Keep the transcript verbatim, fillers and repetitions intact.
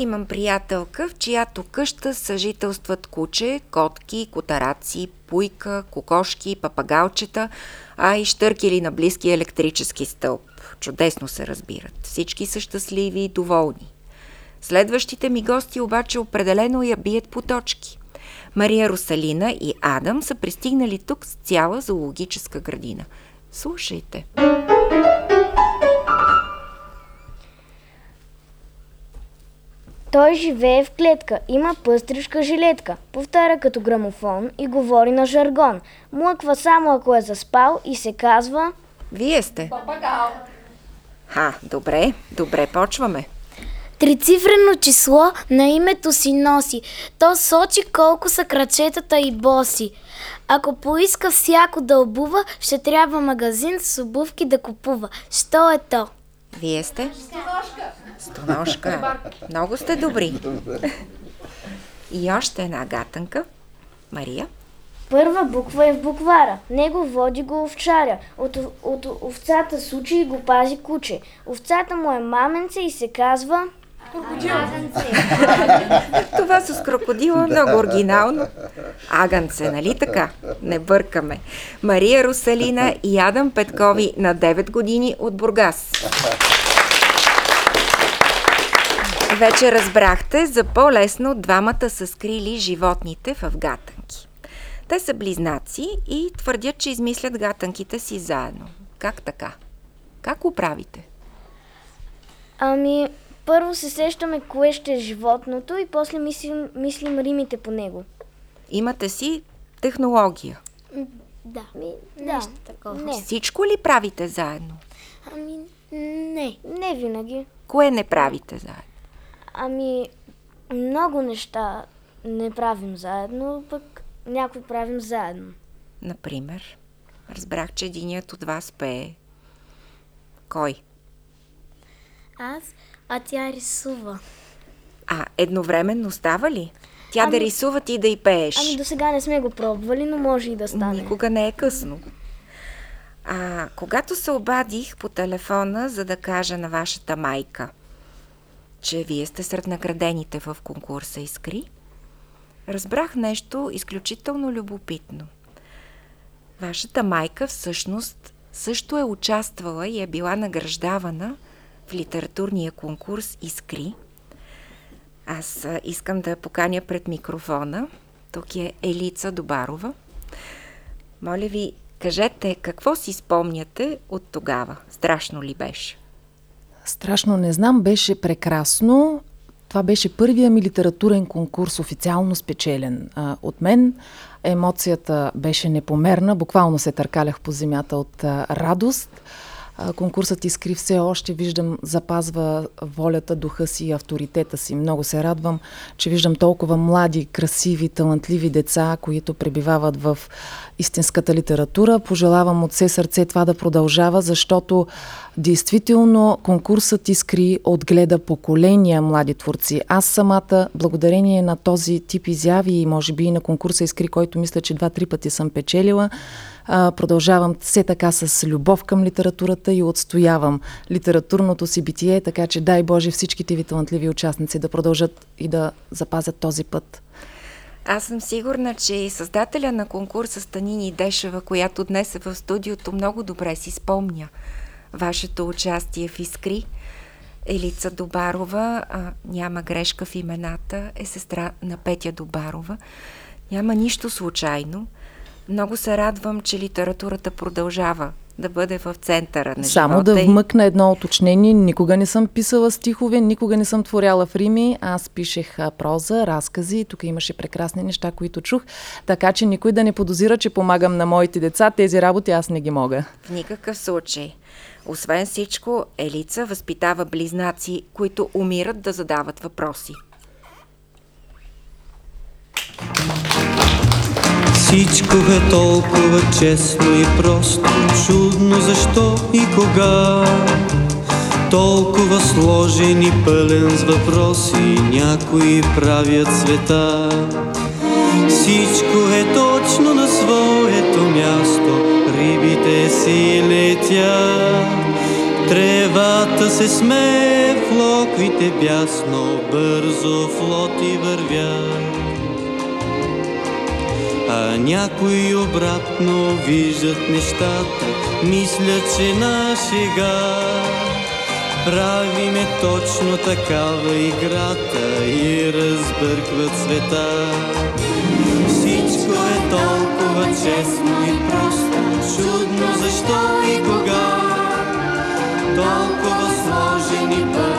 Имам приятелка, в чиято къща съжителстват куче, котки, котараци, пуйка, кокошки, папагалчета, а и щъркели на близкия електрически стълб. Чудесно се разбират. Всички са щастливи и доволни. Следващите ми гости обаче определено я бият по точки. Мария Русалина и Адам са пристигнали тук с цяла зоологическа градина. Слушайте. Той живее в клетка, има пъстришка жилетка, повтаря като грамофон и говори на жаргон. Млъква само ако е заспал и се казва... Вие сте? Папагал. Ха, добре, добре, почваме. Трицифрено число на името си носи. То сочи колко са крачетата и боси. Ако поиска всяко да обува, ще трябва магазин с обувки да купува. Що е то? Вие сте? Стоношка. Стоношка. Много сте добри. И още една гатанка. Мария? Първа буква е в буквара. Него води го овчаря. От, от овцата сучи и го пази куче. Овцата му е маменце и се казва... Крокодил. Това с крокодила е много оригинално. Агънце, нали така? Не бъркаме. Мария Русалина и Адам Петкови на девет години от Бургас. Вече разбрахте, за по-лесно двамата са скрили животните в гатанки. Те са близнаци и твърдят, че измислят гатанките си заедно. Как така? Как го правите? Ами, първо се сещаме кое ще е животното и после мислим, мислим римите по него. Имате си технология. Да. Ми, Нещо да, такова. не. Всичко ли правите заедно? Ами, не. Не винаги. Кое не правите заедно? Ами, много неща не правим заедно, пък някои правим заедно. Например, разбрах, че единият от вас пее. Кой? Аз, а тя рисува. А, едновременно става ли? Тя Ами- да рисува, ти да й пееш. Ами до сега не сме го пробвали, но може и да стане. Никога не е късно. А, когато се обадих по телефона, за да кажа на вашата майка, че вие сте сред наградените в конкурса Искри, разбрах нещо изключително любопитно. Вашата майка всъщност също е участвала и е била награждавана в литературния конкурс Искри. Аз а, искам да я поканя пред микрофона. Тук е Елица Добарова. Моля ви, кажете, какво си спомняте от тогава? Страшно ли беше? Страшно не знам, беше прекрасно. Това беше първия ми литературен конкурс, официално спечелен а, от мен. Емоцията беше непомерна, буквално се търкалях по земята от а, радост. А, конкурсът Искри все още, виждам, запазва волята, духа си и авторитета си. Много се радвам, че виждам толкова млади, красиви, талантливи деца, които пребивават в истинската литература. Пожелавам от все сърце това да продължава, защото действително конкурсът Искри отгледа поколения млади творци. Аз самата, благодарение на този тип изяви и може би и на конкурса Искри, който мисля, че два-три пъти съм печелила, продължавам все така с любов към литературата и отстоявам литературното си битие, така че дай Боже всичките ви талантливи участници да продължат и да запазят този път. Аз съм сигурна, че и създателя на конкурса Станини Дешева, която днес е в студиото, много добре си спомня вашето участие в Искри. Елица Добарова, а, няма грешка в имената, е сестра на Петя Добарова. Няма нищо случайно. Много се радвам, че литературата продължава да бъде в центъра на живота. Само да вмъкна едно уточнение. Никога не съм писала стихове, никога не съм творяла в рими. Аз пишех проза, разкази. Тук имаше прекрасни неща, които чух. Така че никой да не подозира, че помагам на моите деца. Тези работи аз не ги мога. В никакъв случай. Освен всичко, Елица възпитава близнаци, които умират да задават въпроси. Всичко е толкова честно и просто, чудно защо и кога. Толкова сложен и пълен с въпроси, някои правят света. Всичко е точно на своето място, рибите си летят. Тревата се смее, флоквите бясно, бързо флоти вървят. А някои обратно виждат нещата, мислят, че на шега. Правиме точно такава играта и разбъркват света. Всичко е толкова честно и просто, чудно защо и кога. Толкова сложени пъти